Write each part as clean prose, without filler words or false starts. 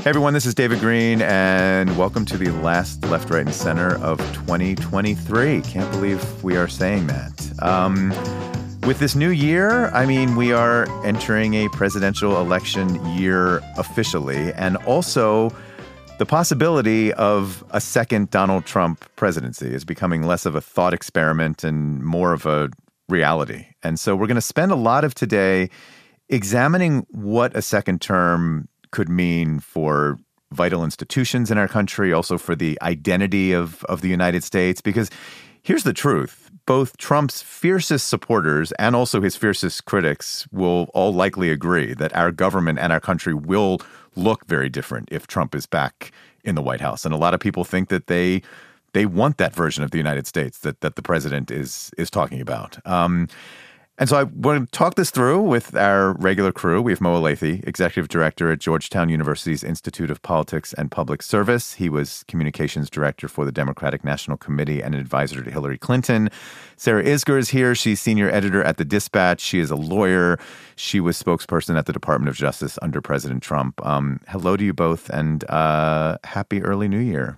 everyone, this is David Greene, and welcome to the last Left, Right, and Center of 2023. Can't believe we are saying that. With this new year, we are entering a presidential election year officially, and also the possibility of a second Donald Trump presidency is becoming less of a thought experiment and more of a reality. And so we're going to spend a lot of today examining what a second term could mean for vital institutions in our country, also for the identity of the United States. Because here's the truth. Both Trump's fiercest supporters and also his fiercest critics will all likely agree that our government and our country will look very different if Trump is back in the White House. And a lot of people think that they want that version of the United States that the president is talking about. And so I want to talk this through with our regular crew. We have Mo Elleithee, Executive Director at Georgetown University's Institute of Politics and Public Service. He was Communications Director for the Democratic National Committee and an advisor to Hillary Clinton. Sarah Isgur is here. She's Senior Editor at The Dispatch. She is a lawyer. She was spokesperson at the Department of Justice under President Trump. Hello to you both, and happy early New Year.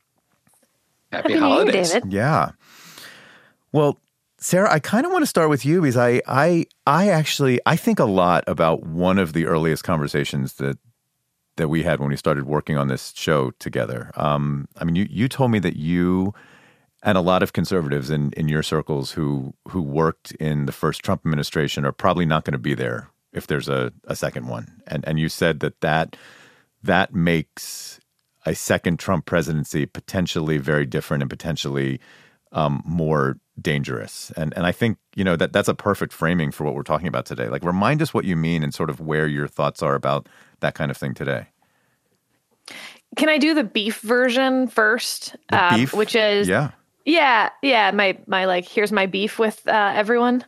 Happy holidays. New Year, David. Yeah. Well, Sarah, I kind of want to start with you because I think a lot about one of the earliest conversations that we had when we started working on this show together. You told me that you and a lot of conservatives in your circles who worked in the first Trump administration are probably not going to be there if there's a second one. And you said that makes a second Trump presidency potentially very different and potentially more dangerous. And I think, that's a perfect framing for what we're talking about today. Like, remind us what you mean and sort of where your thoughts are about that kind of thing today. Can I do the beef version first? Beef? Which is, yeah. My like, here's my beef with everyone.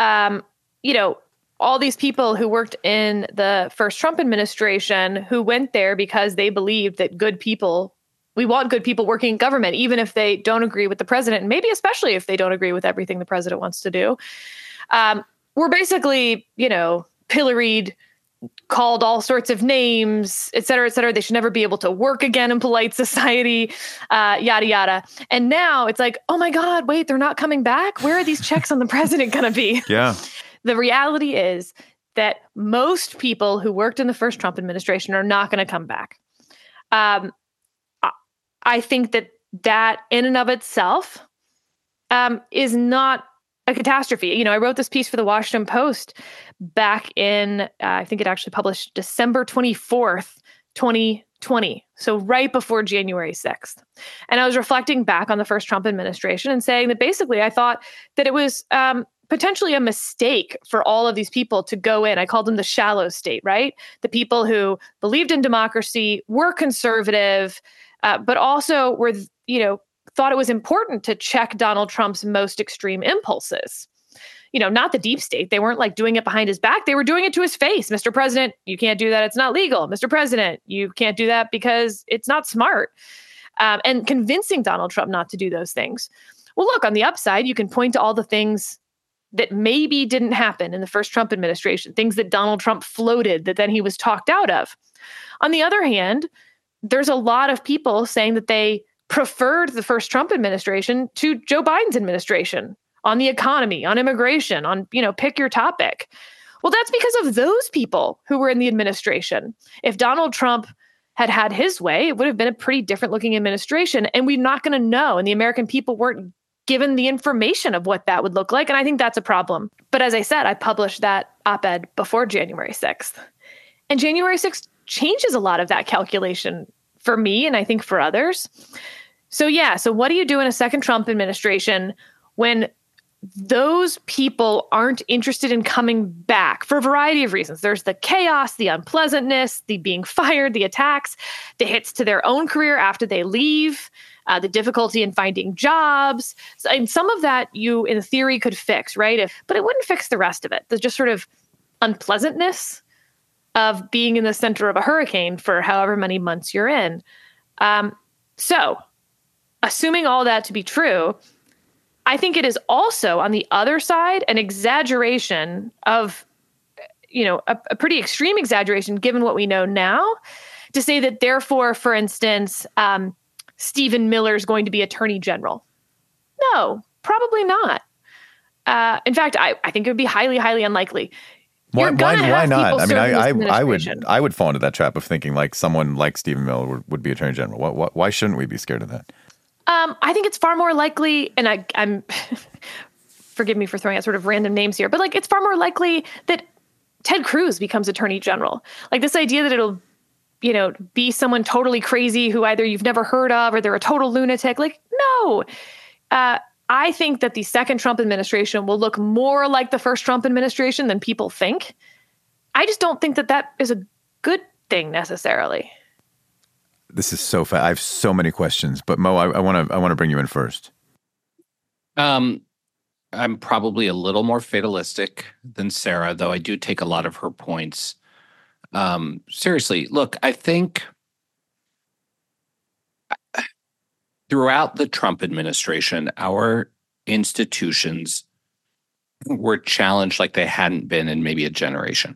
All these people who worked in the first Trump administration who went there because they believed that we want good people working in government, even if they don't agree with the president, and maybe especially if they don't agree with everything the president wants to do. We're basically, pilloried, called all sorts of names, et cetera, et cetera. They should never be able to work again in polite society, yada, yada. And now it's like, oh my God, wait, they're not coming back? Where are these checks on the president going to be? Yeah. The reality is that most people who worked in the first Trump administration are not going to come back. I think that in and of itself is not a catastrophe. I wrote this piece for the Washington Post back in, I think it actually published December 24th, 2020. So right before January 6th. And I was reflecting back on the first Trump administration and saying that basically I thought that it was potentially a mistake for all of these people to go in. I called them the shallow state, right? The people who believed in democracy, were conservative, but also were, thought it was important to check Donald Trump's most extreme impulses. Not the deep state. They weren't like doing it behind his back. They were doing it to his face. Mr. President, you can't do that. It's not legal. Mr. President, you can't do that because it's not smart. And convincing Donald Trump not to do those things. Well, look, on the upside, you can point to all the things that maybe didn't happen in the first Trump administration, things that Donald Trump floated that then he was talked out of. On the other hand, there's a lot of people saying that they preferred the first Trump administration to Joe Biden's administration on the economy, on immigration, on, pick your topic. Well, that's because of those people who were in the administration. If Donald Trump had had his way, it would have been a pretty different looking administration. And we're not going to know. And the American people weren't given the information of what that would look like. And I think that's a problem. But as I said, I published that op-ed before January 6th. And January 6th changes a lot of that calculation for me and I think for others. So what do you do in a second Trump administration when those people aren't interested in coming back for a variety of reasons? There's the chaos, the unpleasantness, the being fired, the attacks, the hits to their own career after they leave, the difficulty in finding jobs. And some of that you, in theory, could fix, right? But it wouldn't fix the rest of it. The just sort of unpleasantness of being in the center of a hurricane for however many months you're in. So, assuming all that to be true, I think it is also, on the other side, an exaggeration of, a pretty extreme exaggeration, given what we know now, to say that therefore, for instance, Stephen Miller is going to be Attorney General. No, probably not. In fact, I think it would be highly, highly unlikely. Why not? I mean, I would fall into that trap of thinking like someone like Stephen Miller would be Attorney General. Why shouldn't we be scared of that? I think it's far more likely, and I'm forgive me for throwing out sort of random names here, but like it's far more likely that Ted Cruz becomes Attorney General. Like this idea that it'll, be someone totally crazy who either you've never heard of or they're a total lunatic. Like, no. I think that the second Trump administration will look more like the first Trump administration than people think. I just don't think that is a good thing necessarily. This is so fast. I have so many questions, but Mo, I want to bring you in first. I'm probably a little more fatalistic than Sarah, though I do take a lot of her points. Seriously, look, I think throughout the Trump administration, our institutions were challenged like they hadn't been in maybe a generation.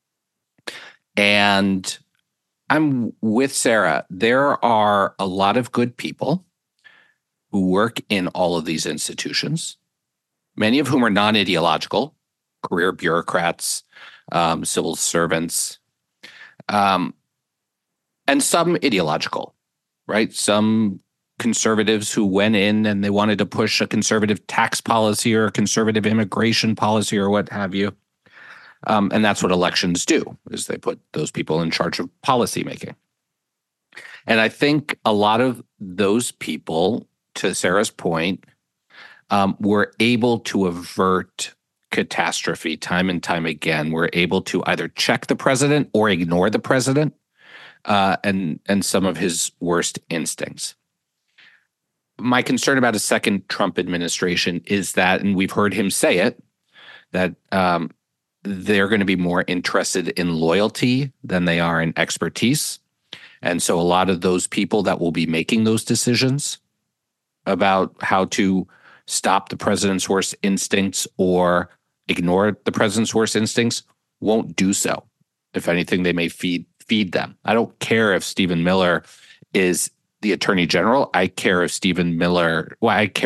And I'm with Sarah. There are a lot of good people who work in all of these institutions, many of whom are non-ideological, career bureaucrats, civil servants, and some ideological, right? Some conservatives who went in and they wanted to push a conservative tax policy or a conservative immigration policy or what have you. And that's what elections do, is they put those people in charge of policy making. And I think a lot of those people, to Sarah's point, were able to avert catastrophe time and time again. We're able to either check the president or ignore the president and some of his worst instincts. My concern about a second Trump administration is that, and we've heard him say it, that they're going to be more interested in loyalty than they are in expertise. And so a lot of those people that will be making those decisions about how to stop the president's worst instincts or ignore the president's worst instincts won't do so. If anything, they may feed them. I don't care if Stephen Miller is the Attorney General. I care what Stephen Miller's,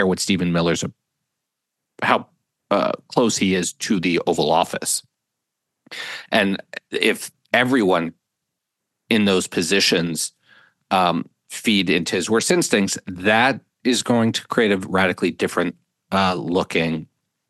how close he is to the Oval Office. And if everyone in those positions feed into his worst instincts, that is going to create a radically different looking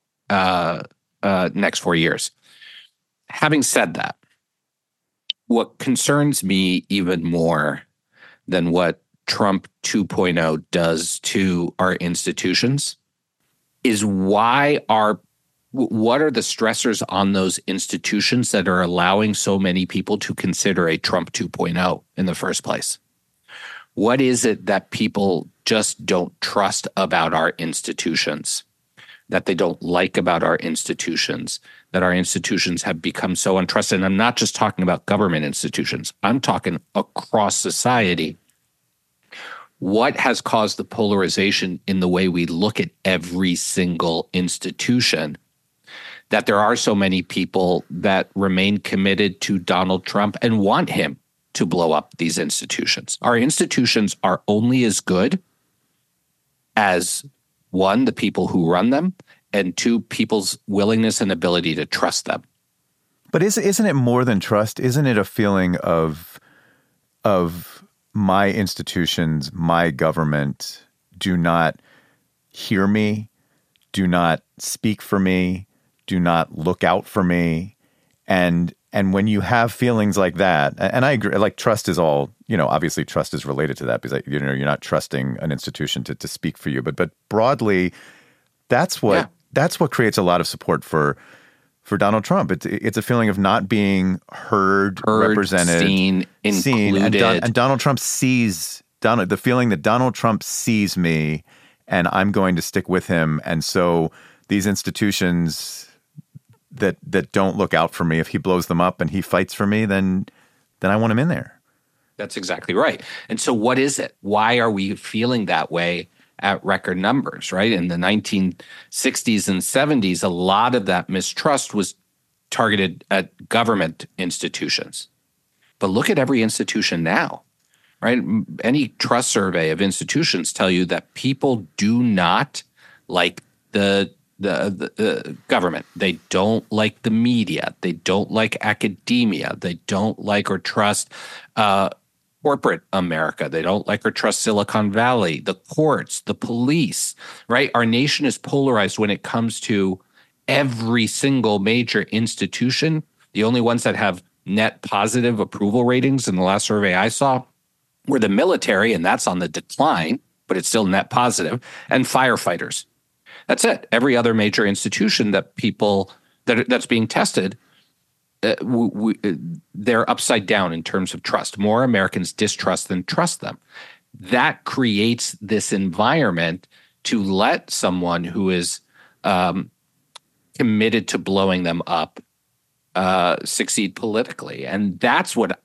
next 4 years. Having said that, what concerns me even more than what Trump 2.0 does to our institutions is what are the stressors on those institutions that are allowing so many people to consider a Trump 2.0 in the first place? What is it that people just don't trust about our institutions, that they don't like about our institutions, that our institutions have become so untrusted? And I'm not just talking about government institutions. I'm talking across society. What has caused the polarization in the way we look at every single institution, that there are so many people that remain committed to Donald Trump and want him to blow up these institutions? Our institutions are only as good as, one, the people who run them, and two, people's willingness and ability to trust them. But isn't it more than trust? Isn't it a feeling of my institutions, my government do not hear me, do not speak for me, do not look out for me? And when you have feelings like that, and I agree, like trust is all, obviously trust is related to that because, you're not trusting an institution to speak for you. But broadly, that's what creates a lot of support for Donald Trump. It's a feeling of not being heard, represented, seen, included. And Donald Trump sees the feeling that Donald Trump sees me and I'm going to stick with him. And so these institutions that don't look out for me, if he blows them up and he fights for me, then I want him in there. That's exactly right. And so what is it? Why are we feeling that way at record numbers, right? In the 1960s and 70s, a lot of that mistrust was targeted at government institutions. But look at every institution now, right? Any trust survey of institutions tell you that people do not like the government. They don't like the media. They don't like academia. They don't like or trust corporate America. They don't like or trust Silicon Valley, the courts, the police, right? Our nation is polarized when it comes to every single major institution. The only ones that have net positive approval ratings in the last survey I saw were the military, and that's on the decline, but it's still net positive, and firefighters. That's it. Every other major institution that that's being tested, they're upside down in terms of trust. More Americans distrust than trust them. That creates this environment to let someone who is committed to blowing them up succeed politically. And that's what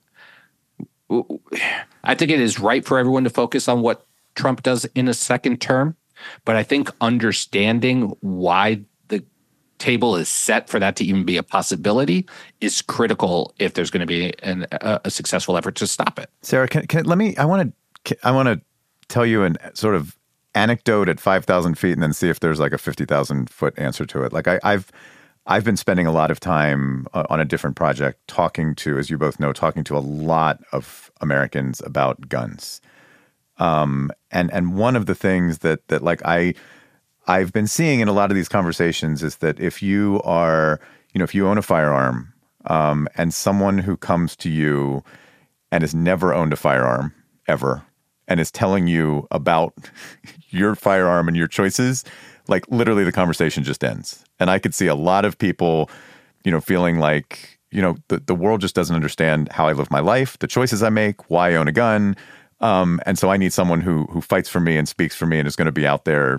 I think it is right for everyone to focus on what Trump does in a second term. But I think understanding why the table is set for that to even be a possibility is critical if there's going to be a successful effort to stop it. Sarah, I want to tell you an sort of anecdote at 5,000 feet and then see if there's like a 50,000 foot answer to it. Like I've been spending a lot of time on a different project talking to, as you both know, a lot of Americans about guns. And one of the things that like I've been seeing in a lot of these conversations is that if you own a firearm, and someone who comes to you and has never owned a firearm ever and is telling you about your firearm and your choices, like literally the conversation just ends. And I could see a lot of people, feeling like, the world just doesn't understand how I live my life, the choices I make, why I own a gun. And so I need someone who fights for me and speaks for me and is going to be out there,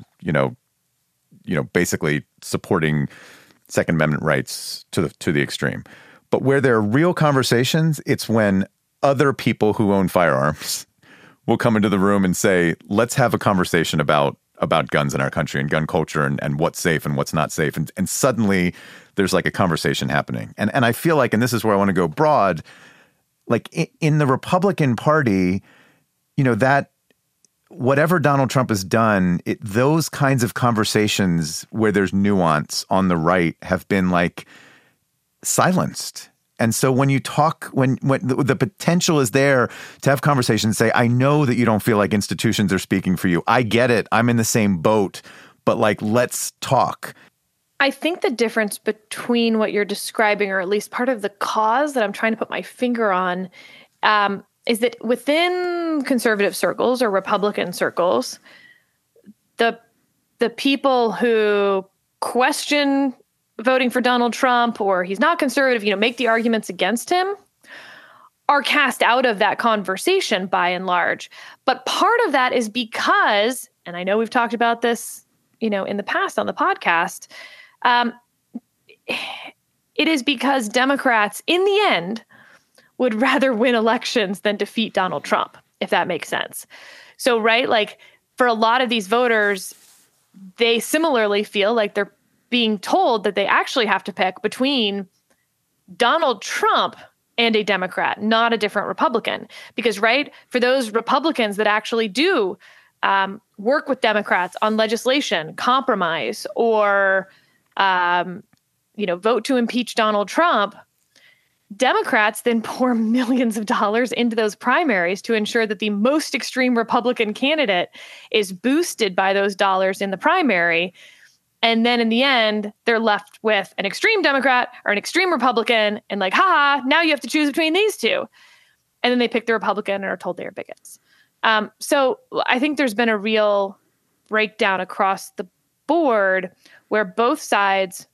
basically supporting Second Amendment rights to the extreme. But where there are real conversations, it's when other people who own firearms will come into the room and say, let's have a conversation about guns in our country and gun culture and what's safe and what's not safe. And suddenly there's like a conversation happening. And I feel like, and this is where I want to go broad, like in the Republican Party, that whatever Donald Trump has done, those kinds of conversations where there's nuance on the right have been like silenced. And so when you talk, when the potential is there to have conversations, say, I know that you don't feel like institutions are speaking for you. I get it. I'm in the same boat, but like, let's talk. I think the difference between what you're describing, or at least part of the cause that I'm trying to put my finger on, is that within conservative circles or Republican circles, the people who question voting for Donald Trump or he's not conservative, make the arguments against him, are cast out of that conversation by and large. But part of that is because, and I know we've talked about this, in the past on the podcast, it is because Democrats, in the end, would rather win elections than defeat Donald Trump, if that makes sense. So, right, like for a lot of these voters, they similarly feel like they're being told that they actually have to pick between Donald Trump and a Democrat, not a different Republican. Because, right, for those Republicans that actually do work with Democrats on legislation, compromise, or, vote to impeach Donald Trump, Democrats then pour millions of dollars into those primaries to ensure that the most extreme Republican candidate is boosted by those dollars in the primary. And then in the end, they're left with an extreme Democrat or an extreme Republican and like, now you have to choose between these two. And then they pick the Republican and are told they are bigots. So I think there's been a real breakdown across the board where both sides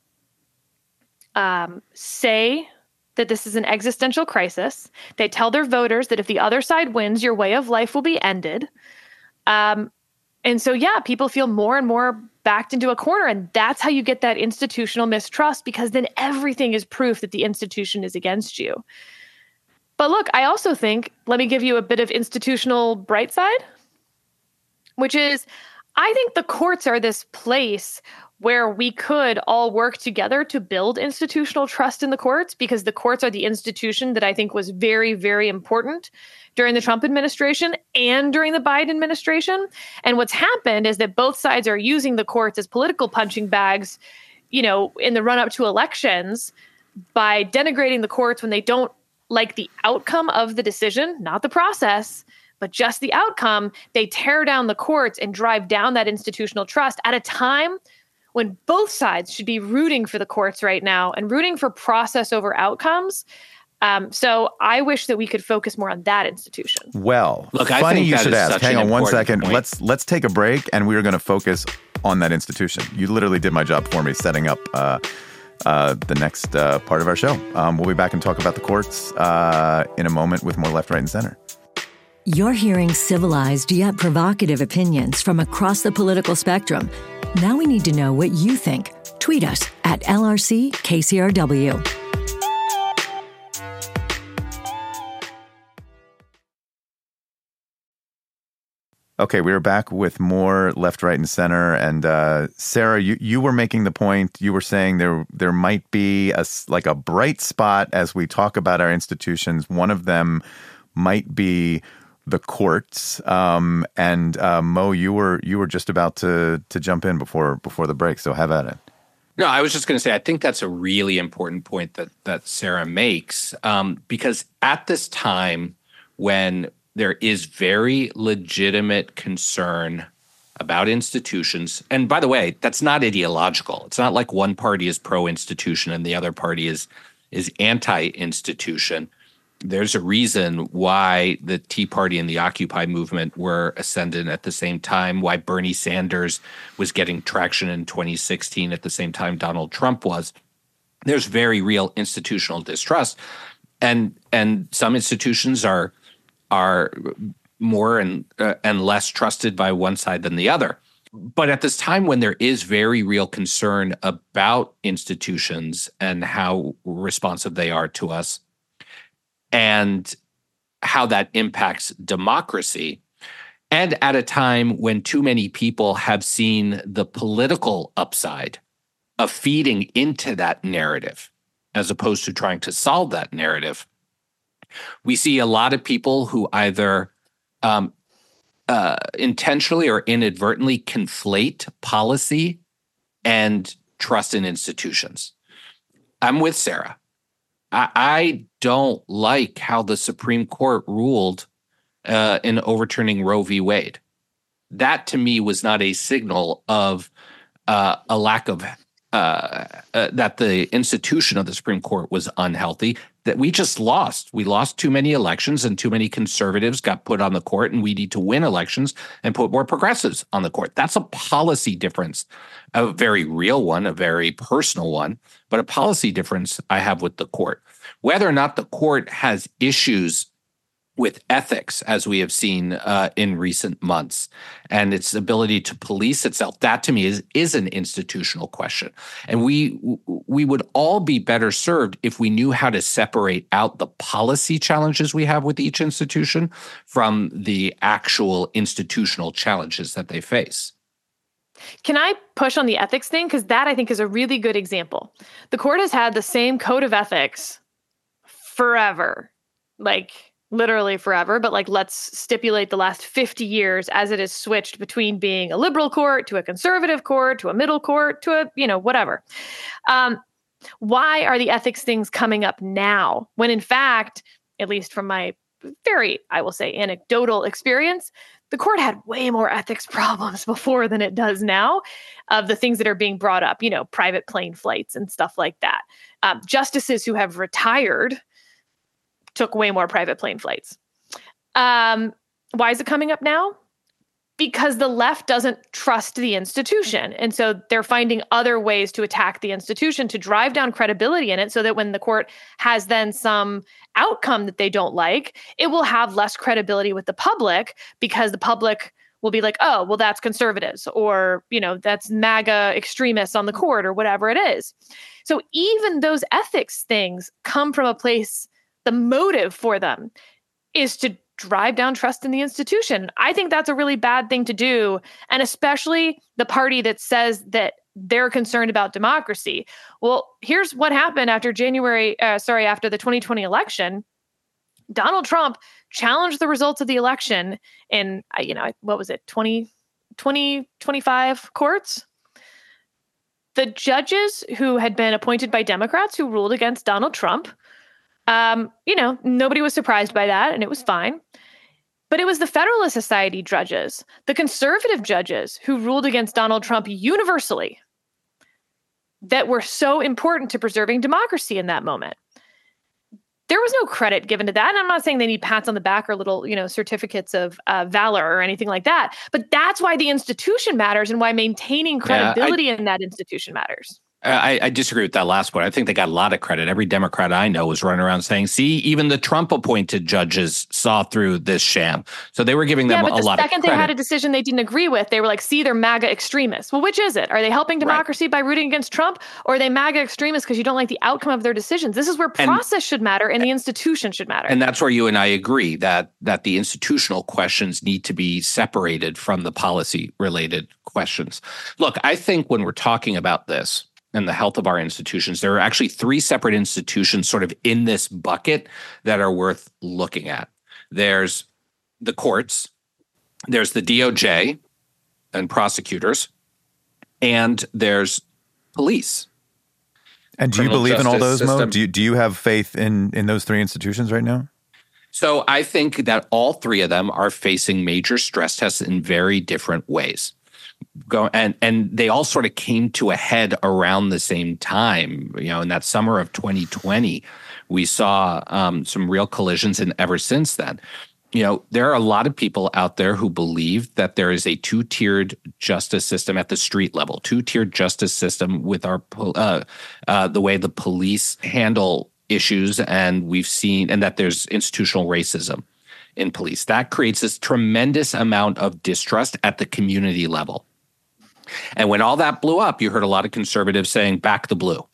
say that this is an existential crisis. They tell their voters that if the other side wins, your way of life will be ended. And so, people feel more and more backed into a corner. And that's how you get that institutional mistrust, because then everything is proof that the institution is against you. But look, I also think, let me give you a bit of institutional bright side, which is I think the courts are this place where we could all work together to build institutional trust in the courts, because the courts are the institution that I think was very, very important during the Trump administration and during the Biden administration. And what's happened is that both sides are using the courts as political punching bags, in the run up to elections, by denigrating the courts when they don't like the outcome of the decision, not the process, but just the outcome. They tear down the courts and drive down that institutional trust at a time when both sides should be rooting for the courts right now and rooting for process over outcomes. So I wish that we could focus more on that institution. Well, look, funny I think you that should is ask. such Hang an on one important second. point. Let's take a break, and we are going to focus on that institution. You literally did my job for me, setting up the next part of our show. We'll be back and talk about the courts in a moment with more Left, Right, and Center. You're hearing civilized yet provocative opinions from across the political spectrum. Now we need to know what you think. Tweet us at LRCKCRW. Okay, we are back with more Left, Right, and Center. And Sarah, you were making the point. You were saying there might be a bright spot as we talk about our institutions. One of them might be the courts. And Mo, you were just about to jump in before the break. So have at it. No, I was just going to say, I think that's a really important point that Sarah makes, because at this time when there is very legitimate concern about institutions, and by the way, that's not ideological. It's not like one party is pro-institution and the other party is anti-institution. There's a reason why the Tea Party and the Occupy movement were ascendant at the same time, why Bernie Sanders was getting traction in 2016 at the same time Donald Trump was. There's very real institutional distrust. And some institutions are more and less trusted by one side than the other. But at this time when there is very real concern about institutions and how responsive they are to us, and how that impacts democracy, and at a time when too many people have seen the political upside of feeding into that narrative, as opposed to trying to solve that narrative, we see a lot of people who either intentionally or inadvertently conflate policy and trust in institutions. I'm with Sarah. I don't like how the Supreme Court ruled in overturning Roe v. Wade. That, to me, was not a signal of a lack of that the institution of the Supreme Court was unhealthy. That we just lost. We lost too many elections, and too many conservatives got put on the court, and we need to win elections and put more progressives on the court. That's a policy difference, a very real one, a very personal one, but a policy difference I have with the court. Whether or not the court has issues with ethics, as we have seen in recent months, and its ability to police itself, that to me is an institutional question. And we would all be better served if we knew how to separate out the policy challenges we have with each institution from the actual institutional challenges that they face. Can I push on the ethics thing? Because that, I think, is a really good example. The court has had the same code of ethics forever, literally forever, but let's stipulate the last 50 years as it has switched between being a liberal court to a conservative court to a middle court to a, whatever. Why are the ethics things coming up now when, in fact, at least from my very, I will say, anecdotal experience, the court had way more ethics problems before than it does now of the things that are being brought up, private plane flights and stuff like that. Justices who have retired took way more private plane flights. Why is it coming up now? Because the left doesn't trust the institution. And so they're finding other ways to attack the institution to drive down credibility in it so that when the court has then some outcome that they don't like, it will have less credibility with the public because the public will be like, oh, well, that's conservatives or, that's MAGA extremists on the court or whatever it is. So even those ethics things come from a place, the motive for them is to drive down trust in the institution. I think that's a really bad thing to do, and especially the party that says that they're concerned about democracy. Well, here's what happened after after the 2020 election. Donald Trump challenged the results of the election in, what was it, 25 courts? The judges who had been appointed by Democrats who ruled against Donald Trump, nobody was surprised by that, and it was fine. But it was the Federalist Society judges, the conservative judges who ruled against Donald Trump universally, that were so important to preserving democracy in that moment. There was no credit given to that. And I'm not saying they need pats on the back or little, certificates of valor or anything like that. But that's why the institution matters and why maintaining credibility in that institution matters. I disagree with that last point. I think they got a lot of credit. Every Democrat I know was running around saying, see, even the Trump-appointed judges saw through this sham. So they were giving them a lot of credit. The second they had a decision they didn't agree with, they were like, see, they're MAGA extremists. Well, which is it? Are they helping democracy by rooting against Trump? Or are they MAGA extremists because you don't like the outcome of their decisions? This is where process should matter and the institution should matter. And that's where you and I agree that the institutional questions need to be separated from the policy-related questions. Look, I think when we're talking about this, and the health of our institutions, there are actually three separate institutions sort of in this bucket that are worth looking at. There's the courts, there's the DOJ and prosecutors, and there's police. And do you believe in all those, Mo? Do you have faith in those three institutions right now? So I think that all three of them are facing major stress tests in very different ways. And they all sort of came to a head around the same time. In that summer of 2020, we saw some real collisions, and ever since then, there are a lot of people out there who believe that there is a two-tiered justice system at the street level, two-tiered justice system with our the way the police handle issues, and that there's institutional racism in police. That creates this tremendous amount of distrust at the community level. And when all that blew up, you heard a lot of conservatives saying, back the blue.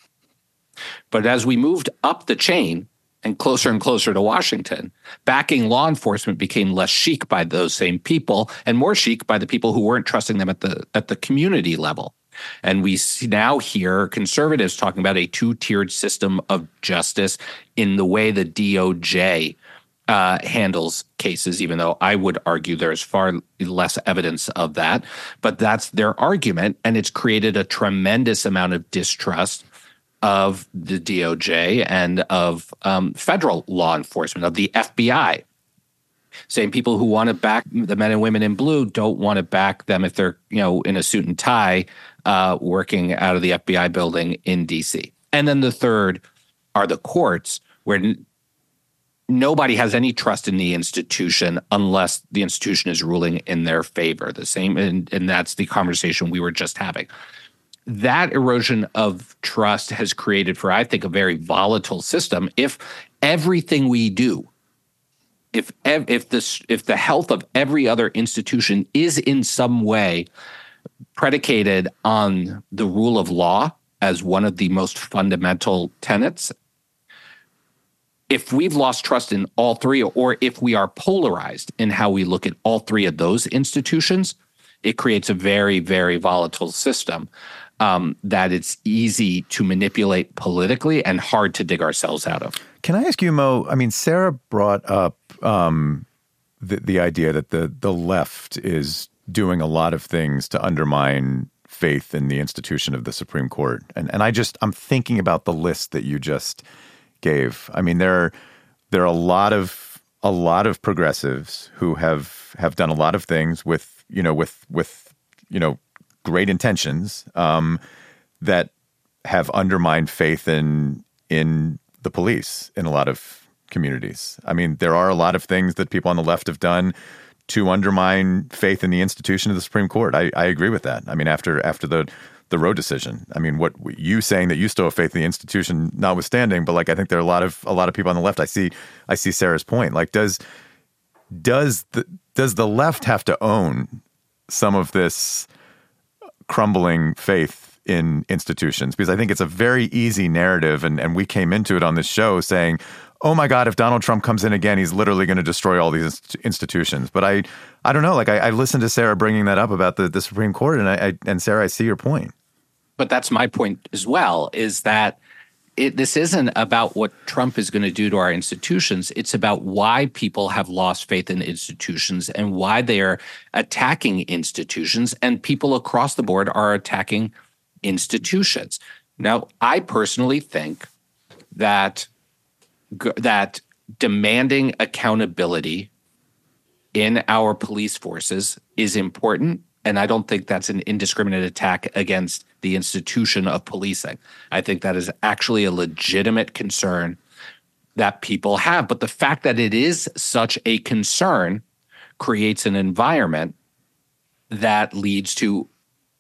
But as we moved up the chain and closer to Washington, backing law enforcement became less chic by those same people and more chic by the people who weren't trusting them at the community level. And we now hear conservatives talking about a two-tiered system of justice in the way the DOJ handles cases, even though I would argue there's far less evidence of that. But that's their argument, and it's created a tremendous amount of distrust of the DOJ and of federal law enforcement, of the FBI. Saying people who want to back the men and women in blue don't want to back them if they're, in a suit and tie working out of the FBI building in D.C. And then the third are the courts, where nobody has any trust in the institution unless the institution is ruling in their favor. The same, and that's the conversation we were just having. That erosion of trust has created for, I think, a very volatile system. If everything we do, if the health of every other institution is in some way predicated on the rule of law as one of the most fundamental tenets, if we've lost trust in all three, or if we are polarized in how we look at all three of those institutions, it creates a very, very volatile system that it's easy to manipulate politically and hard to dig ourselves out of. Can I ask you, Mo? I mean, Sarah brought up the idea that the left is doing a lot of things to undermine faith in the institution of the Supreme Court. And I'm thinking about the list that you just gave. I mean, there are a lot of progressives who have done a lot of things with great intentions that have undermined faith in the police in a lot of communities. I mean, there are a lot of things that people on the left have done to undermine faith in the institution of the Supreme Court. I agree with that. I mean, after the Roe decision. I mean, what you saying that you still have faith in the institution notwithstanding, but like I think there are a lot of people on the left. I see Sarah's point. Like, does the left have to own some of this crumbling faith in institutions? Because I think it's a very easy narrative, and we came into it on this show saying, oh my God, if Donald Trump comes in again, he's literally going to destroy all these institutions. But I don't know. Like I listened to Sarah bringing that up about the Supreme Court, and Sarah, I see your point. But that's my point as well, is that this isn't about what Trump is going to do to our institutions. It's about why people have lost faith in institutions and why they are attacking institutions, and people across the board are attacking institutions. Now, I personally think that demanding accountability in our police forces is important. And I don't think that's an indiscriminate attack against the institution of policing. I think that is actually a legitimate concern that people have. But the fact that it is such a concern creates an environment that leads to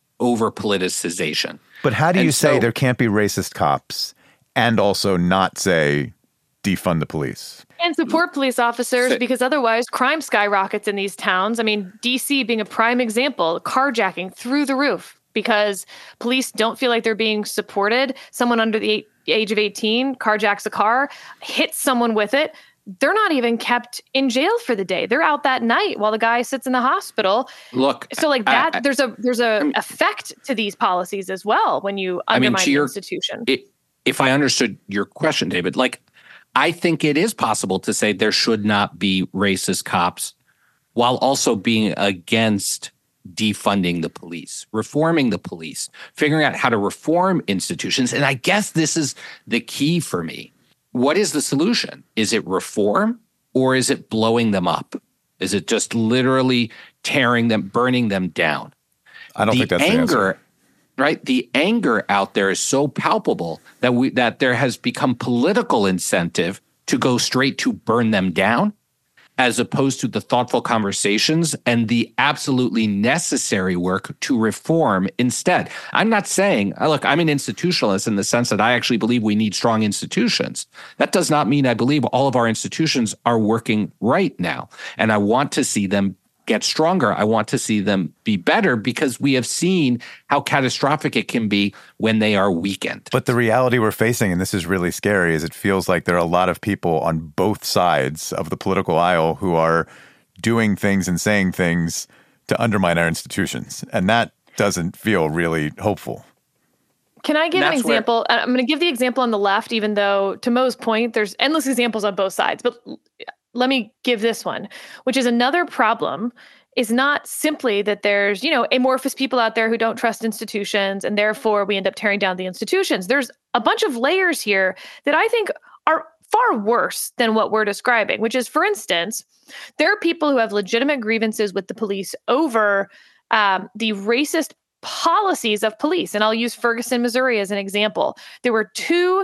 over-politicization. But how do you say there can't be racist cops and also not say defund the police? And support police officers, because otherwise crime skyrockets in these towns. I mean, DC being a prime example, carjacking through the roof because police don't feel like they're being supported. Someone under the age of 18 carjacks a car, hits someone with it. They're not even kept in jail for the day. They're out that night while the guy sits in the hospital. Look, so like that, there's a effect to these policies as well when you undermine the institution. If I understood your question, David, like, I think it is possible to say there should not be racist cops while also being against defunding the police, reforming the police, figuring out how to reform institutions. And I guess this is the key for me. What is the solution? Is it reform or is it blowing them up? Is it just literally tearing them, burning them down? I don't think that's the answer. Right? The anger out there is so palpable that there has become political incentive to go straight to burn them down, as opposed to the thoughtful conversations and the absolutely necessary work to reform instead. I'm not saying, look, I'm an institutionalist in the sense that I actually believe we need strong institutions. That does not mean I believe all of our institutions are working right now. And I want to see them get stronger. I want to see them be better because we have seen how catastrophic it can be when they are weakened. But the reality we're facing, and this is really scary, is it feels like there are a lot of people on both sides of the political aisle who are doing things and saying things to undermine our institutions. And that doesn't feel really hopeful. Can I give an example? I'm going to give the example on the left, even though to Mo's point, there's endless examples on both sides. But let me give this one, which is another problem, is not simply that there's, amorphous people out there who don't trust institutions and therefore we end up tearing down the institutions. There's a bunch of layers here that I think are far worse than what we're describing, which is, for instance, there are people who have legitimate grievances with the police over the racist policies of police. And I'll use Ferguson, Missouri as an example. There were two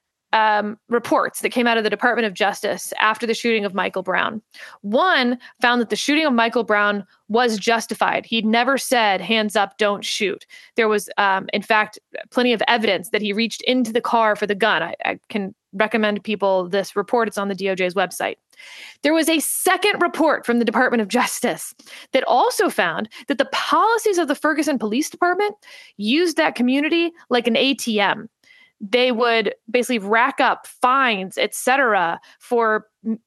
reports that came out of the Department of Justice after the shooting of Michael Brown. One found that the shooting of Michael Brown was justified. He'd never said, hands up, don't shoot. There was, in fact, plenty of evidence that he reached into the car for the gun. I can recommend people this report. It's on the DOJ's website. There was a second report from the Department of Justice that also found that the policies of the Ferguson Police Department used that community like an ATM. They would basically rack up fines, et cetera, for,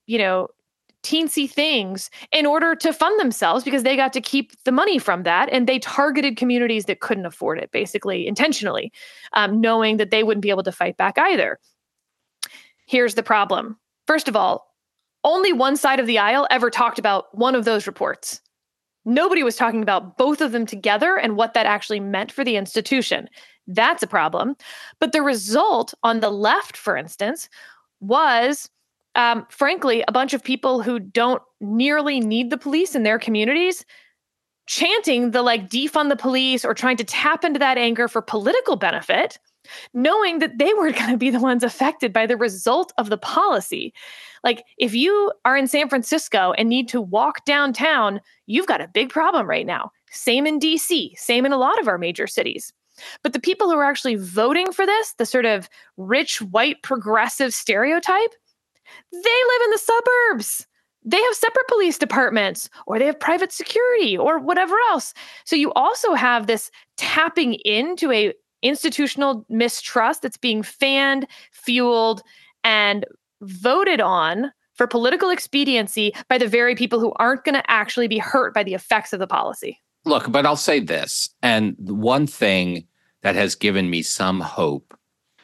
teensy things in order to fund themselves because they got to keep the money from that. And they targeted communities that couldn't afford it, basically intentionally, knowing that they wouldn't be able to fight back either. Here's the problem. First of all, only one side of the aisle ever talked about one of those reports. Nobody was talking about both of them together and what that actually meant for the institution. That's a problem. But the result on the left, for instance, was, frankly, a bunch of people who don't nearly need the police in their communities chanting the defund the police or trying to tap into that anger for political benefit, knowing that they were going to be the ones affected by the result of the policy. Like, if you are in San Francisco and need to walk downtown, you've got a big problem right now. Same in DC, same in a lot of our major cities. But the people who are actually voting for this, the sort of rich, white, progressive stereotype, they live in the suburbs. They have separate police departments, or they have private security, or whatever else. So you also have this tapping into a institutional mistrust that's being fanned, fueled, and voted on for political expediency by the very people who aren't going to actually be hurt by the effects of the policy. Look, but I'll say this, and one thing that has given me some hope,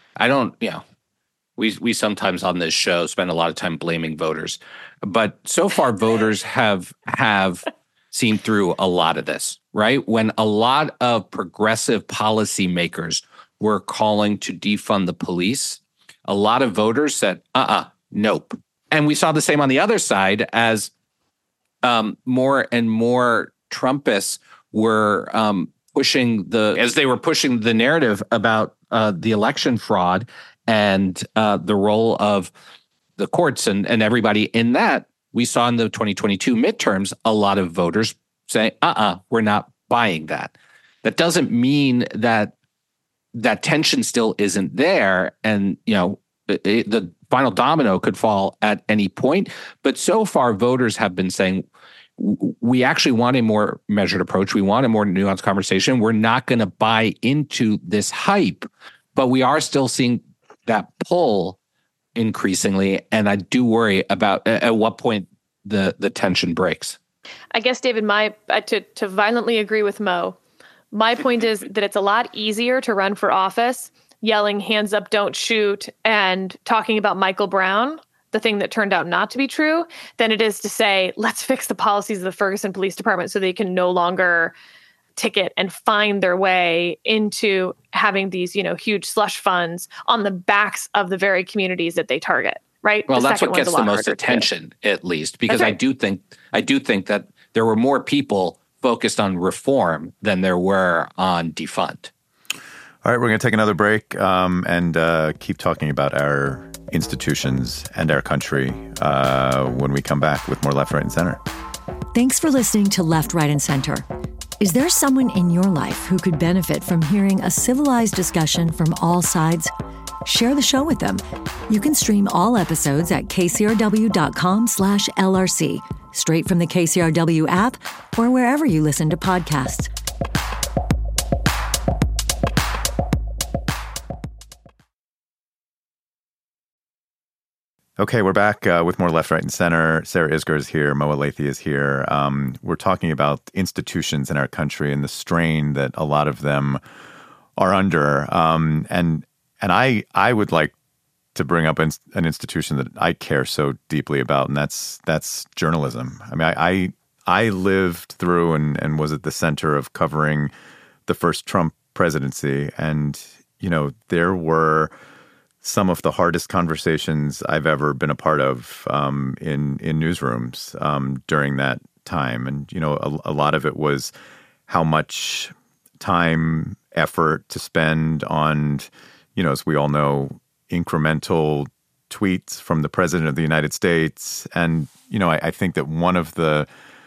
we sometimes on this show spend a lot of time blaming voters, but so far voters have seen through a lot of this, right? When a lot of progressive policymakers were calling to defund the police, a lot of voters said, nope. And we saw the same on the other side as more and more Trumpists were pushing the narrative about the election fraud and the role of the courts and everybody in that. We saw in the 2022 midterms a lot of voters say, we're not buying that. That doesn't mean that tension still isn't there, and the final domino could fall at any point. But so far, voters have been saying, we actually want a more measured approach. We want a more nuanced conversation. We're not going to buy into this hype, but we are still seeing that pull increasingly. And I do worry about at what point the tension breaks. I guess, David, to violently agree with Mo, my point is that it's a lot easier to run for office yelling, hands up, don't shoot, and talking about Michael Brown, the thing that turned out not to be true, than it is to say, let's fix the policies of the Ferguson Police Department so they can no longer ticket and find their way into having these, huge slush funds on the backs of the very communities that they target, right? Well, that's what gets the most attention, at least, because right. I do think that there were more people focused on reform than there were on defund. All right, we're going to take another break and keep talking about our institutions and our country when we come back with more Left, Right, and Center. Thanks for listening to Left, Right, and Center. Is there someone in your life who could benefit from hearing a civilized discussion from all sides? Share the show with them. You can stream all episodes at kcrw.com/LRC, straight from the KCRW app or wherever you listen to podcasts. Okay, we're back with more Left, Right, and Center. Sarah Isgur is here. Mo Elleithee is here. We're talking about institutions in our country and the strain that a lot of them are under. And I would like to bring up an institution that I care so deeply about, and that's journalism. I mean, I lived through and was at the center of covering the first Trump presidency, and there were some of the hardest conversations I've ever been a part of in newsrooms during that time. And, a lot of it was how much time, effort to spend on, as we all know, incremental tweets from the President of the United States. And, I think that one of the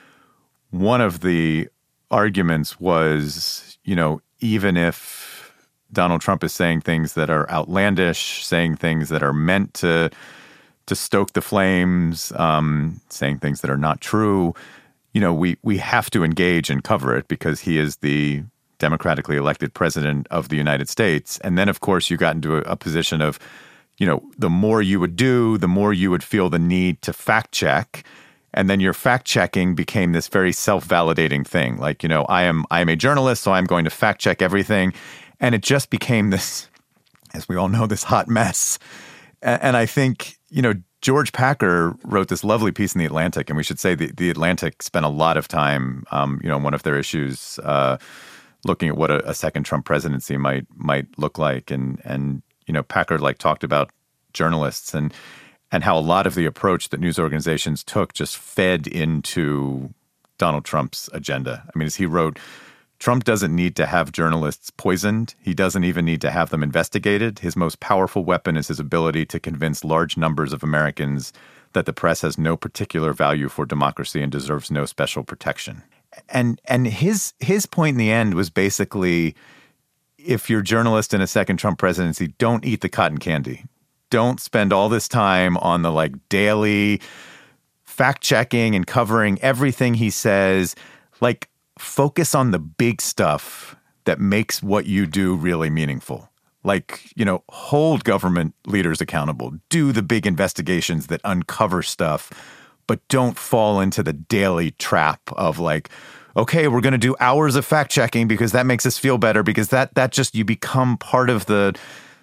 arguments was, even if Donald Trump is saying things that are outlandish, saying things that are meant to stoke the flames, saying things that are not true, we have to engage and cover it because he is the democratically elected president of the United States. And then, of course, you got into a position of, the more you would do, the more you would feel the need to fact check. And then your fact checking became this very self-validating thing. Like, I am a journalist, so I'm going to fact check everything. And it just became this, as we all know, this hot mess. And I think, George Packer wrote this lovely piece in The Atlantic, and we should say the Atlantic spent a lot of time, one of their issues, looking at what a second Trump presidency might look like. And Packer talked about journalists and how a lot of the approach that news organizations took just fed into Donald Trump's agenda. I mean, as he wrote, Trump doesn't need to have journalists poisoned. He doesn't even need to have them investigated. His most powerful weapon is his ability to convince large numbers of Americans that the press has no particular value for democracy and deserves no special protection. And his point in the end was basically, if you're a journalist in a second Trump presidency, don't eat the cotton candy. Don't spend all this time on the daily fact checking and covering everything he says. Focus on the big stuff that makes what you do really meaningful. Like, hold government leaders accountable, do the big investigations that uncover stuff, but don't fall into the daily trap of like, okay, we're going to do hours of fact checking because that makes us feel better, because that just, you become part of the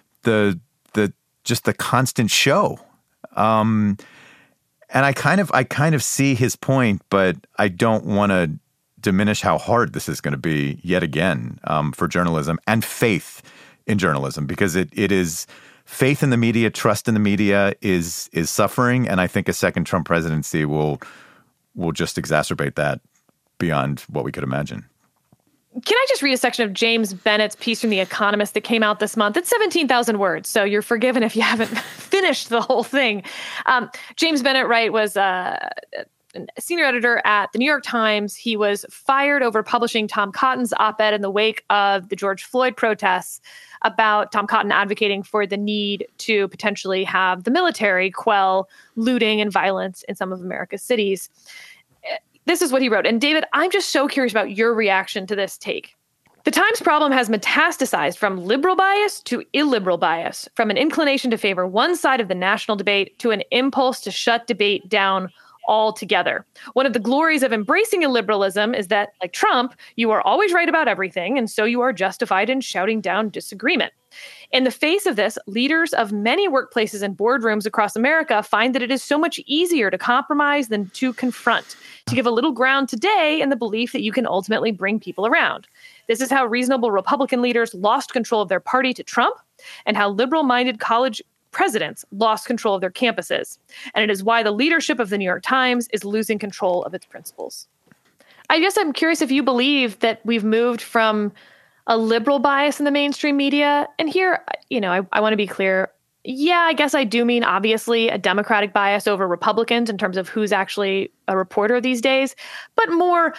just the constant show. And I kind of see his point, but I don't want to diminish how hard this is going to be yet again for journalism and faith in journalism, because it is faith in the media, trust in the media is suffering, and I think a second Trump presidency will just exacerbate that beyond what we could imagine. Can I just read a section of James Bennett's piece from The Economist that came out this month? It's 17,000 words, so you're forgiven if you haven't finished the whole thing. James Bennett, right, was a senior editor at the New York Times. He was fired over publishing Tom Cotton's op-ed in the wake of the George Floyd protests about Tom Cotton advocating for the need to potentially have the military quell looting and violence in some of America's cities. This is what he wrote. And David, I'm just so curious about your reaction to this take. The Times problem has metastasized from liberal bias to illiberal bias, from an inclination to favor one side of the national debate to an impulse to shut debate down altogether. One of the glories of embracing illiberalism is that, like Trump, you are always right about everything, and so you are justified in shouting down disagreement. In the face of this, leaders of many workplaces and boardrooms across America find that it is so much easier to compromise than to confront, to give a little ground today in the belief that you can ultimately bring people around. This is how reasonable Republican leaders lost control of their party to Trump, and how liberal-minded college presidents lost control of their campuses. And it is why the leadership of the New York Times is losing control of its principles. I guess I'm curious if you believe that we've moved from a liberal bias in the mainstream media. And here, I want to be clear. Yeah, I guess I do mean, obviously, a Democratic bias over Republicans in terms of who's actually a reporter these days, but more,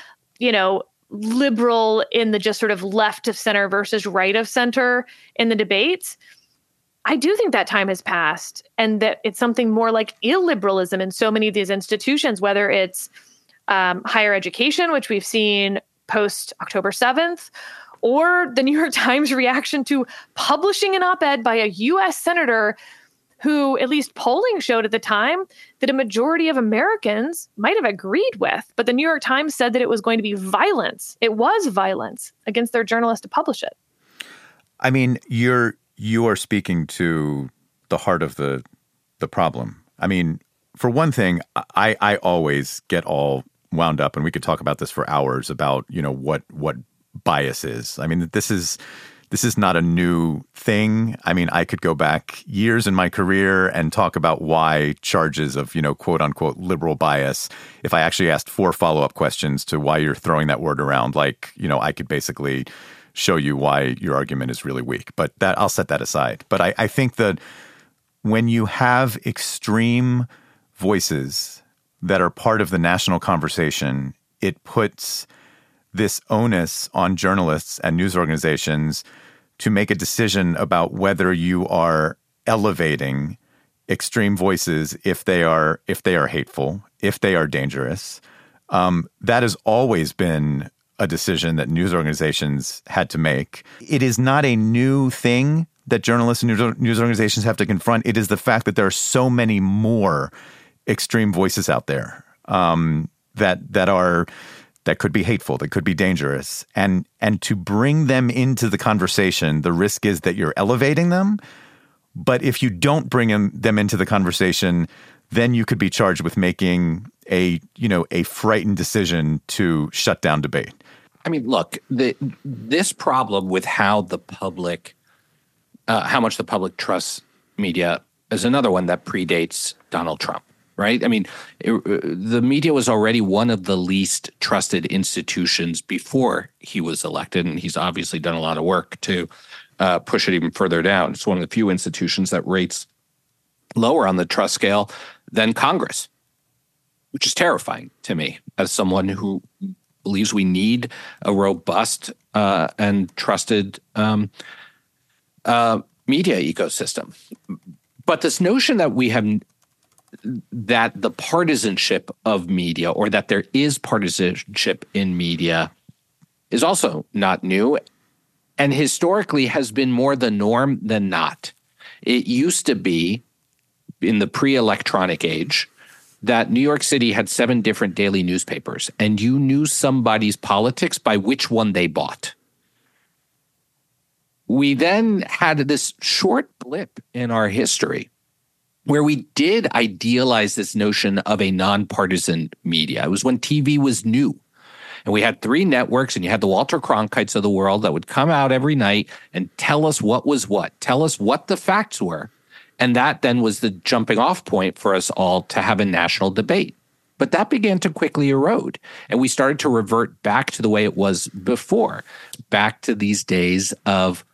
liberal in the just sort of left of center versus right of center in the debates. I do think that time has passed, and that it's something more like illiberalism in so many of these institutions, whether it's higher education, which we've seen post October 7th, or the New York Times reaction to publishing an op-ed by a U.S. senator who, at least polling showed at the time, that a majority of Americans might have agreed with. But the New York Times said that it was going to be violence. It was violence against their journalist to publish it. I mean, you are speaking to the heart of the problem. I mean, for one thing, I always get all wound up, and we could talk about this for hours about, what bias is. I mean, this is not a new thing. I mean, I could go back years in my career and talk about why charges of, quote unquote, liberal bias, if I actually asked 4 follow-up questions to why you're throwing that word around, like, I could basically show you why your argument is really weak. But that, I'll set that aside. But I think that when you have extreme voices that are part of the national conversation, it puts this onus on journalists and news organizations to make a decision about whether you are elevating extreme voices if they are hateful, if they are dangerous. That has always been a decision that news organizations had to make. It is not a new thing that journalists and news organizations have to confront. It is the fact that there are so many more extreme voices out there that could be hateful, that could be dangerous. And to bring them into the conversation, the risk is that you're elevating them. But if you don't bring them into the conversation, then you could be charged with making a frightened decision to shut down debate. I mean, look, this problem with how the public, how much the public trusts media is another one that predates Donald Trump, right? I mean, the media was already one of the least trusted institutions before he was elected, and he's obviously done a lot of work to push it even further down. It's one of the few institutions that rates lower on the trust scale than Congress, which is terrifying to me as someone who believes we need a robust and trusted media ecosystem. But this notion that we have that the partisanship of media, or that there is partisanship in media, is also not new. and historically has been more the norm than not. It used to be, in the pre-electronic age, that New York City had 7 different daily newspapers, and you knew somebody's politics by which one they bought. We then had this short blip in our history where we did idealize this notion of a nonpartisan media. It was when TV was new. And we had 3 networks, and you had the Walter Cronkites of the world that would come out every night and tell us what was what, tell us what the facts were. And that then was the jumping off point for us all to have a national debate. But that began to quickly erode. And we started to revert back to the way it was before, back to these days of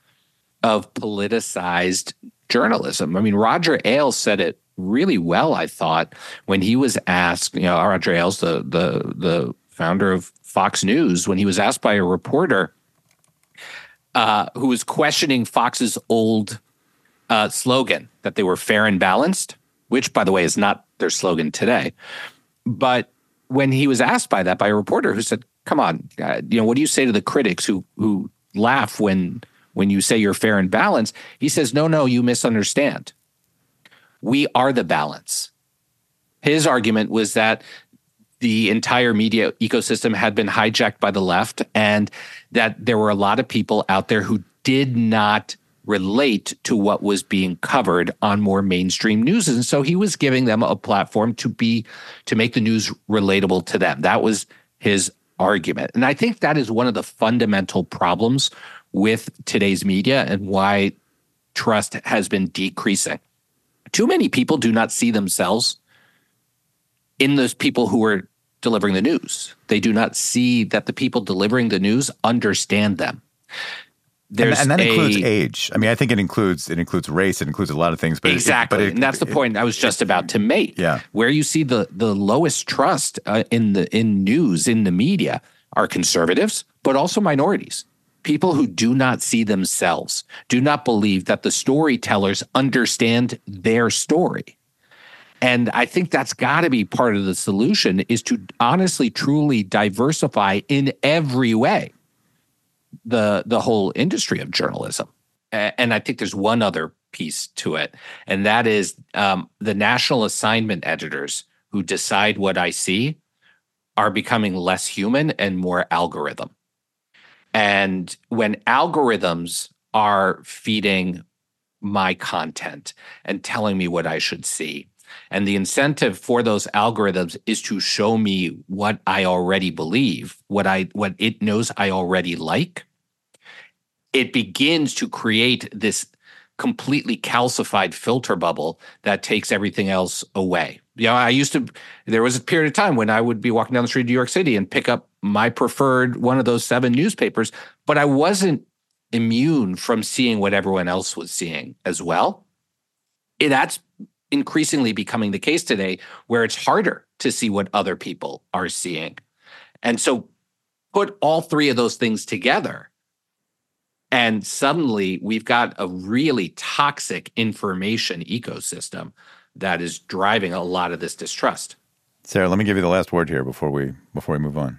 politicized journalism. I mean, Roger Ailes said it really well, I thought, when he was asked, Roger Ailes, the founder of Fox News, when he was asked by a reporter who was questioning Fox's old slogan that they were fair and balanced, which, by the way, is not their slogan today. But when he was asked by a reporter who said, come on, what do you say to the critics who laugh when you say you're fair and balanced? He says, no, you misunderstand. We are the balance. His argument was that the entire media ecosystem had been hijacked by the left, and that there were a lot of people out there who did not relate to what was being covered on more mainstream news. And so he was giving them a platform to make the news relatable to them. That was his argument. And I think that is one of the fundamental problems with today's media and why trust has been decreasing. Too many people do not see themselves in those people who are delivering the news. They do not see that the people delivering the news understand them. And that includes age. I mean, I think it includes race. It includes a lot of things. But exactly, and that's the point I was just about to make. Yeah, where you see the lowest trust in news, in the media, are conservatives, but also minorities. People who do not see themselves, do not believe that the storytellers understand their story. And I think that's got to be part of the solution, is to honestly, truly diversify in every way the whole industry of journalism. And I think there's one other piece to it, and that is the national assignment editors who decide what I see are becoming less human and more algorithm. And when algorithms are feeding my content and telling me what I should see, and the incentive for those algorithms is to show me what I already believe, what it knows I already like, it begins to create this completely calcified filter bubble that takes everything else away. There was a period of time when I would be walking down the street of New York City and pick up my preferred one of those 7 newspapers, but I wasn't immune from seeing what everyone else was seeing as well. That's increasingly becoming the case today, where it's harder to see what other people are seeing. And so put all 3 of those things together, and suddenly we've got a really toxic information ecosystem that is driving a lot of this distrust. Sarah, let me give you the last word here before we move on.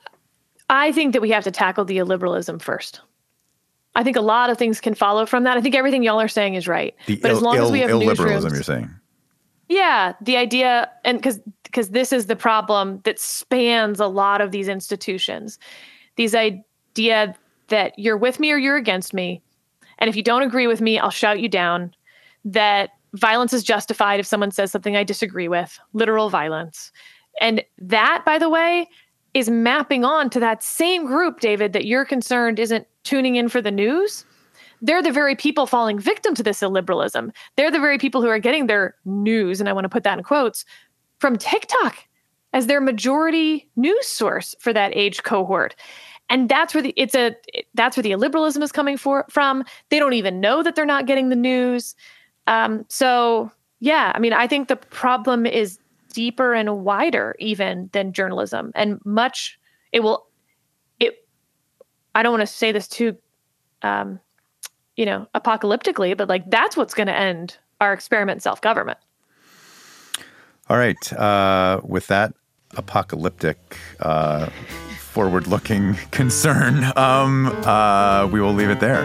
I think that we have to tackle the illiberalism first. I think a lot of things can follow from that. I think everything y'all are saying is right. But as long as we have illiberalism, you're saying? Yeah, the idea, and because this is the problem that spans a lot of these institutions. These idea that you're with me or you're against me, and if you don't agree with me, I'll shout you down. That violence is justified if someone says something I disagree with, literal violence. And that, by the way, is mapping on to that same group, David, that you're concerned isn't tuning in for the news. They're the very people falling victim to this illiberalism. They're the very people who are getting their news, and I want to put that in quotes, from TikTok as their majority news source for that age cohort. And that's where the illiberalism is coming from. They don't even know that they're not getting the news. So yeah, I mean, I think the problem is deeper and wider even than journalism, and I don't want to say this too, apocalyptically, but like that's what's going to end our experiment in self-government. All right. With that apocalyptic forward-looking concern. We will leave it there.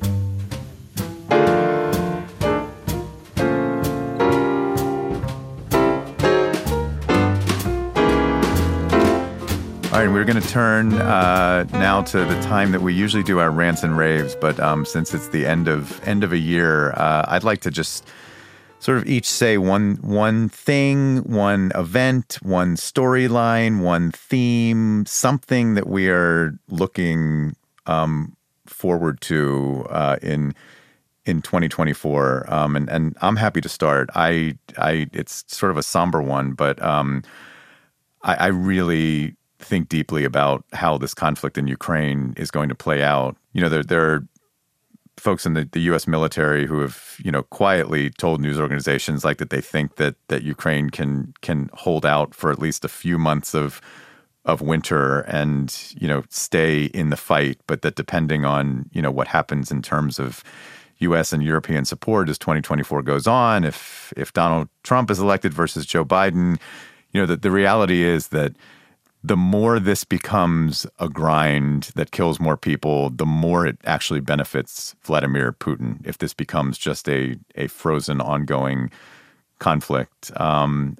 All right, we're going to turn now to the time that we usually do our rants and raves, but since it's the end of a year, I'd like to just sort of each say one thing, one event, one storyline, one theme, something that we are looking forward to in 2024. And I'm happy to start. It's sort of a somber one, but I really think deeply about how this conflict in Ukraine is going to play out. You know, there are folks in the U.S. military who have, quietly told news organizations like that they think that Ukraine can hold out for at least a few months of winter and, stay in the fight, but that depending on, what happens in terms of U.S. and European support as 2024 goes on, if Donald Trump is elected versus Joe Biden, the reality is that the more this becomes a grind that kills more people, the more it actually benefits Vladimir Putin if this becomes just a frozen, ongoing conflict. And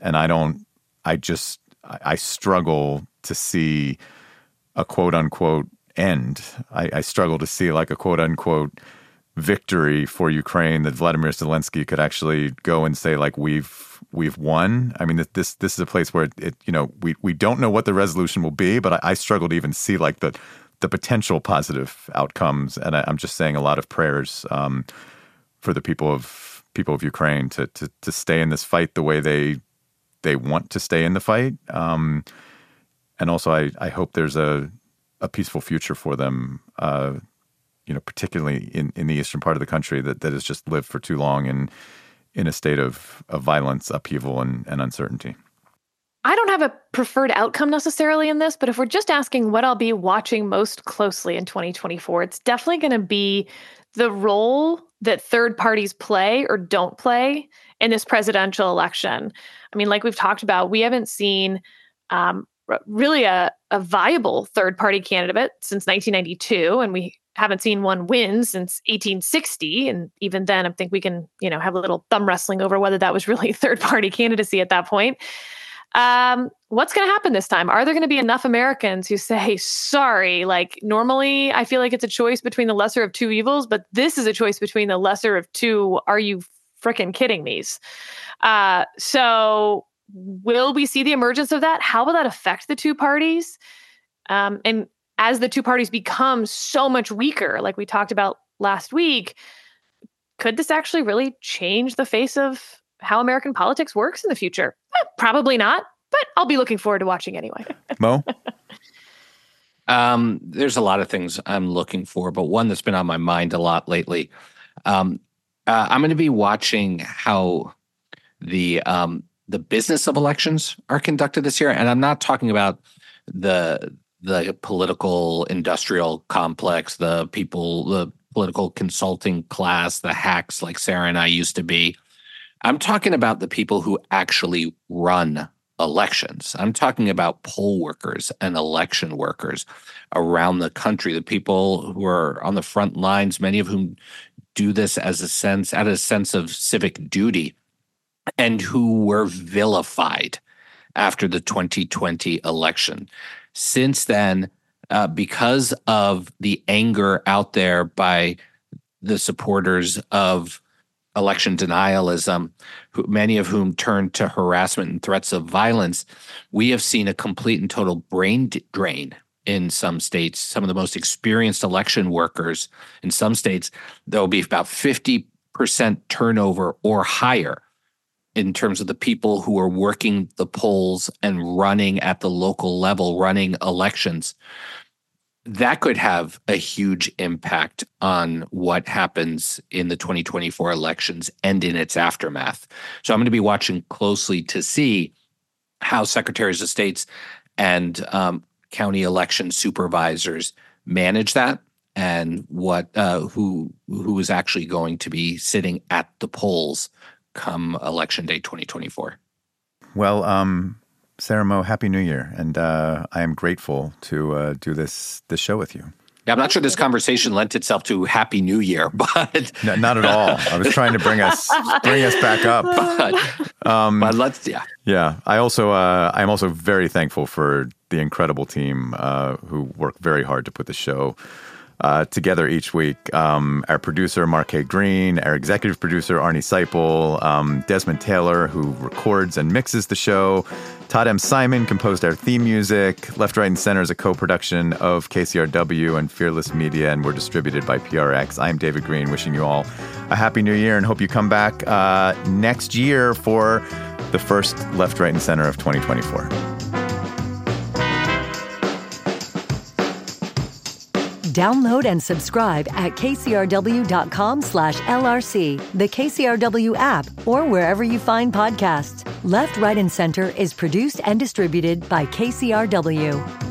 I struggle to see a quote unquote end. I struggle to see like a quote unquote victory for Ukraine that Vladimir Zelensky could actually go and say like we've won. I mean, this is a place where we don't know what the resolution will be, but I struggle to even see like the potential positive outcomes. And I'm just saying a lot of prayers for the people of Ukraine to stay in this fight the way they want to stay in the fight. And also I hope there's a peaceful future for them. Particularly in the eastern part of the country that has just lived for too long in a state of violence, upheaval, and uncertainty. I don't have a preferred outcome necessarily in this, but if we're just asking what I'll be watching most closely in 2024, it's definitely going to be the role that third parties play or don't play in this presidential election. I mean, like we've talked about, we haven't seen really a viable third party candidate since 1992, and we haven't seen one win since 1860. And even then, I think we can, have a little thumb wrestling over whether that was really third party candidacy at that point. What's going to happen this time? Are there going to be enough Americans who say, sorry, like normally I feel like it's a choice between the lesser of two evils, but this is a choice between the lesser of two. Are you freaking kidding me? So will we see the emergence of that? How will that affect the two parties? And as the two parties become so much weaker, like we talked about last week, could this actually really change the face of how American politics works in the future? Probably not, but I'll be looking forward to watching anyway. Mo? There's a lot of things I'm looking for, but one that's been on my mind a lot lately. I'm going to be watching how the business of elections are conducted this year, and I'm not talking about the political industrial complex, the political consulting class, the hacks like Sarah and I used to be. I'm talking about the people who actually run elections. I'm talking about poll workers and election workers around the country, the people who are on the front lines, many of whom do this out of a sense of civic duty, and who were vilified after the 2020 election. Since then, because of the anger out there by the supporters of election denialism, many of whom turned to harassment and threats of violence, we have seen a complete and total brain drain in some states. Some of the most experienced election workers in some states, there will be about 50% turnover or higher in terms of the people who are working the polls and running at the local level, running elections. That could have a huge impact on what happens in the 2024 elections and in its aftermath. So I'm going to be watching closely to see how secretaries of states and county election supervisors manage that, and what who is actually going to be sitting at the polls come election day 2024. Well, Sarah Moe, Happy New Year. And I am grateful to do this show with you. Yeah, I'm not sure this conversation lent itself to Happy New Year, but No, not at all. I was trying to bring us back up. But let's, yeah. Yeah. I'm also very thankful for the incredible team who work very hard to put the show together each week. Our producer, Mark K. Green, our executive producer, Arnie Seipel, Desmond Taylor, who records and mixes the show. Todd M. Simon composed our theme music. Left, Right, and Center is a co-production of KCRW and Fearless Media, and we're distributed by PRX. I'm David Green, wishing you all a Happy New Year and hope you come back next year for the first Left, Right, and Center of 2024. Download and subscribe at kcrw.com/LRC, the KCRW app, or wherever you find podcasts. Left, Right, and Center is produced and distributed by KCRW.